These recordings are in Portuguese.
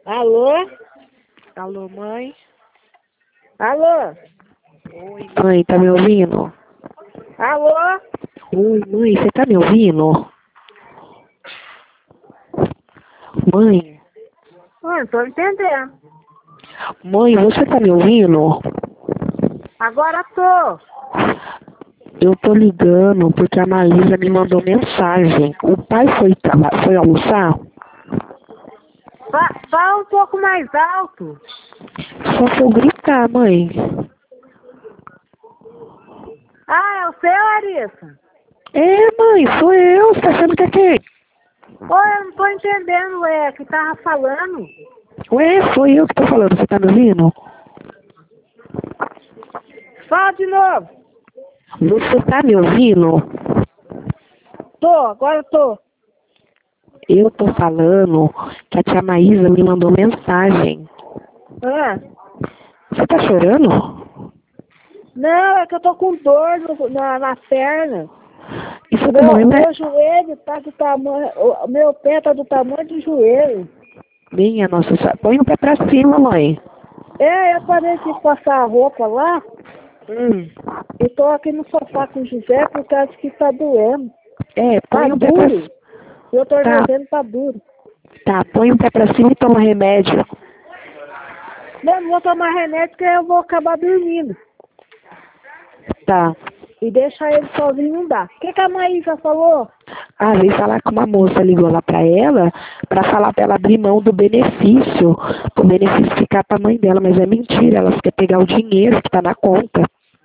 Alô? Alô, mãe? Alô? Oi, mãe, tá me ouvindo? Alô? Oi, mãe, você tá me ouvindo? Mãe? Não tô entendendo. Mãe, você tá me ouvindo? Agora tô. Eu tô ligando porque a Maísa me mandou mensagem. O pai foi almoçar? Fala um pouco mais alto. Só se eu gritar, mãe. Ah, é o seu, Larissa? É, mãe, sou eu. Você tá achando que é quem? Oi, eu não tô entendendo, que tava falando. Ué, sou eu que tô falando. Você tá me ouvindo? Fala de novo. Você tá me ouvindo? Tô, agora tô. Eu tô falando que a tia Maísa me mandou mensagem. Ah. Você tá chorando? Não, é que eu tô com dor na perna. Isso tá doendo, né? Meu joelho tá do tamanho. O meu pé tá do tamanho do joelho. Minha nossa senhora. Põe o pé pra cima, mãe. Eu parei de passar a roupa lá e tô aqui no sofá com o José por causa que tá doendo. É, Tá põe o pé pra duro. cima. Meu tornozelo tá duro. Tá, põe o pé pra cima e toma remédio. Não vou tomar remédio porque eu vou acabar dormindo. Tá. E deixar ele sozinho não dá. O que a Maísa falou? Ah, veio falar que uma moça ligou lá pra ela pra falar pra ela abrir mão do benefício. O benefício ficar pra mãe dela, mas é mentira. Ela quer pegar o dinheiro que tá na conta.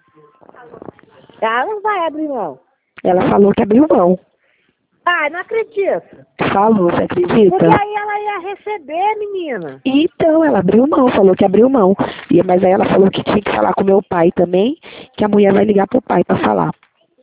Ela não vai abrir mão. Ela falou que abriu mão. Ah, não acredito. Falou, você acredita? Porque aí ela ia receber, menina. Então, ela abriu mão, falou que abriu mão. Mas aí ela falou que tinha que falar com meu pai também, que a mulher vai ligar pro pai pra falar.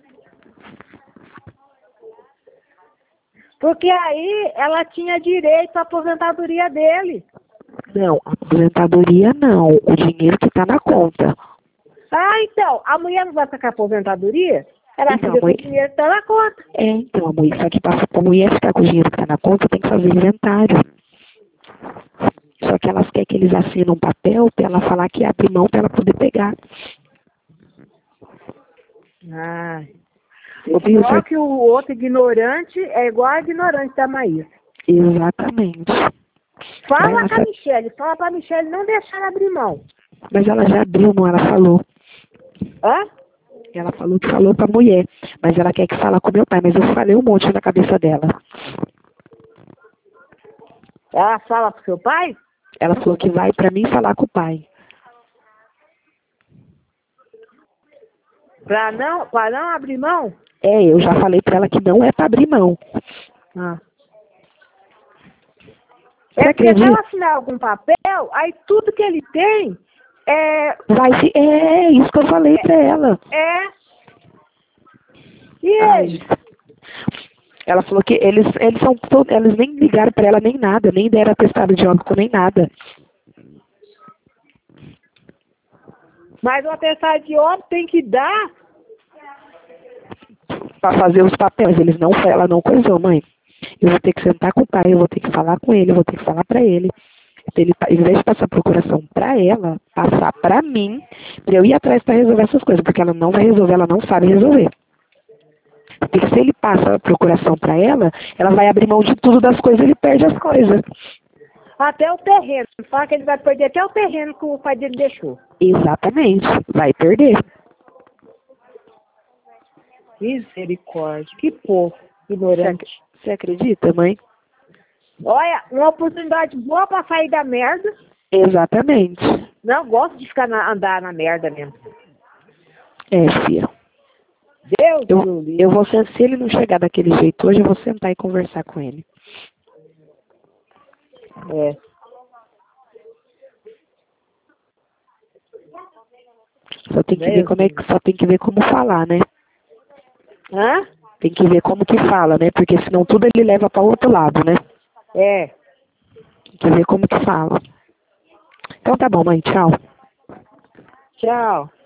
Porque aí ela tinha direito à aposentadoria dele. Não, a aposentadoria não. O dinheiro que tá na conta. Ah, então, a mulher não vai ficar aposentadoria? Ela Então, fica com o dinheiro que tá na conta. então, a mulher, só que pra a mulher ficar com o dinheiro que tá na conta, tem que fazer inventário. Só que elas querem que eles assinam um papel pra ela falar que abre mão pra ela poder pegar. Ah. Ouviu? Só que o outro ignorante é igual a ignorante da Maísa. Exatamente. Fala com a Michele, fala pra Michele não deixar ela abrir mão. Mas ela já abriu mão, ela falou. Hã? Ela falou que falou pra mulher, mas ela quer que fala com meu pai, mas eu falei um monte na cabeça dela. Ela fala pro seu pai? Ela falou que vai pra mim falar com o pai. Pra não abrir mão? É, eu já falei pra ela que não é pra abrir mão. Ah. Você É porque se acredita? ela assinar algum papel, aí tudo que ele tem É isso que eu falei pra ela. E Ai, ele? ela falou que eles nem ligaram pra ela nem nada, nem deram atestado de óbito nem nada. Mas o atestado de óbito tem que dar. Pra fazer os papéis, ela não coisou, mãe. Eu vou ter que sentar com o pai, eu vou ter que falar com ele, eu vou ter que falar pra ele. Ele, em vez de passar procuração pra ela, passar pra mim, pra eu ir atrás pra resolver essas coisas, porque ela não vai resolver, ela não sabe resolver. Porque se ele passa a procuração pra ela, ela vai abrir mão de tudo das coisas e ele perde as coisas. Até o terreno. Fala que ele vai perder até o terreno que o pai dele deixou. Exatamente, vai perder. Misericórdia. Que povo ignorante. Você acredita, mãe? Olha, uma oportunidade boa pra sair da merda. Exatamente. Não gosto de ficar andar na merda mesmo. É, filha. Deus Eu vou, se ele não chegar daquele jeito hoje, eu vou sentar e conversar com ele. É. Só tem que ver só tem que ver como falar, né? Hã? Tem que ver como que fala, né? Porque senão tudo ele leva para o outro lado, né? É. Tem que ver como que fala. Então tá bom, mãe. Tchau. Tchau.